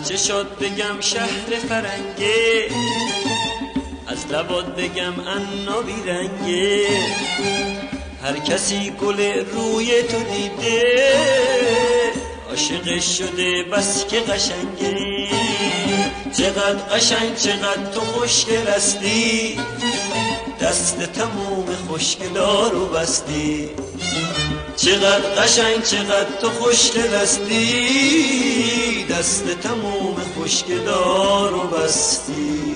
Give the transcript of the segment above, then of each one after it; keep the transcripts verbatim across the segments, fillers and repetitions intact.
چه شد بگم شهر فرنگه، از لبات بگم انا بیرنگه. هر کسی گل روی تو دیده، عاشق شده بس که قشنگه. چقدر قشنگ چقدر تو خوشگل هستی، دست تموم خوشگلار رو بستی. چقدر قشنگ چقدر تو خوشگل هستی، دست تموم خوشگلار رو بستی.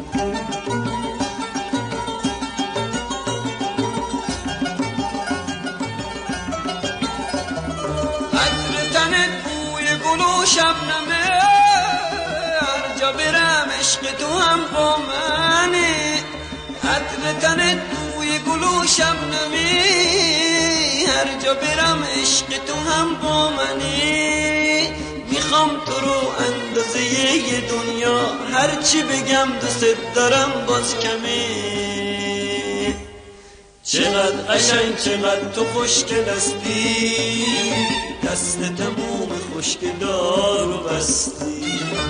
عطر تنت بوی گل و شبنمه، هر جا برم عشق تو هم با منه. عطر تنت بوی گل و شبنمه، هر جا برم عشق تو هم با منی. میخوام تو رو اندازه یه دنیا، هرچی بگم دوست دارم باز کمه. چقدر قشنگ چقدر تو خوشگل هستی، دست تموم خوشگلار رو بستی.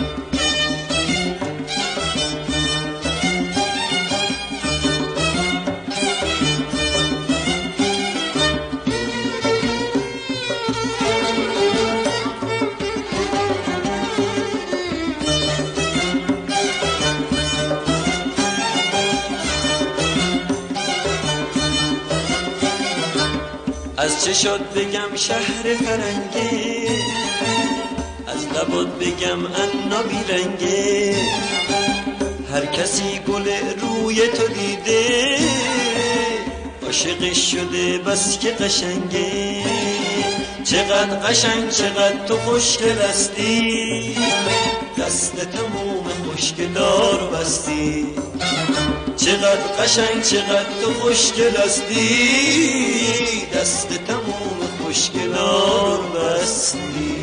از چه شد بگم شهر فرنگه، از لبات بگم انا بیرنگه. هر کسی گل روی تو دیده، عاشق شده بس که قشنگه. چقدر قشنگ چقدر تو خوشگل هستی، دست تموم خوشگلار بستی. چقدر قشنگ چقدر تو خوشگل هستی، دست تموم خوشگلار بستی.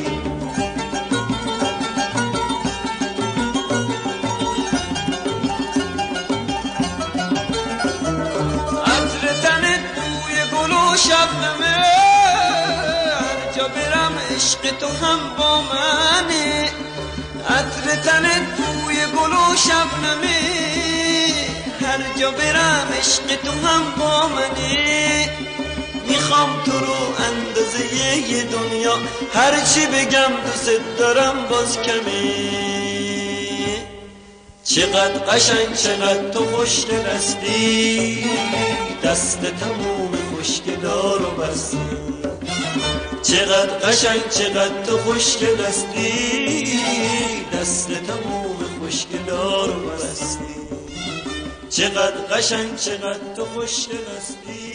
عطر تنت بوی گل و شبنمه، هر جا برم عشق تو هم با منه. عطر تنت بوی گل و شبنمه، هر جا برم عشق تو هم با منی. میخوام تو رو اندازه یه دنیا، هرچی بگم دوست دارم باز کمه. چقدر قشنگ چقدر تو خوشگل هستی، دست تموم خوشگلار رو بستی. چقدر قشنگ چقدر تو خوشگل هستی، دست تموم خوشگلار رو بستی. چقدر قشنگ چقدر تو خوشگل هستی.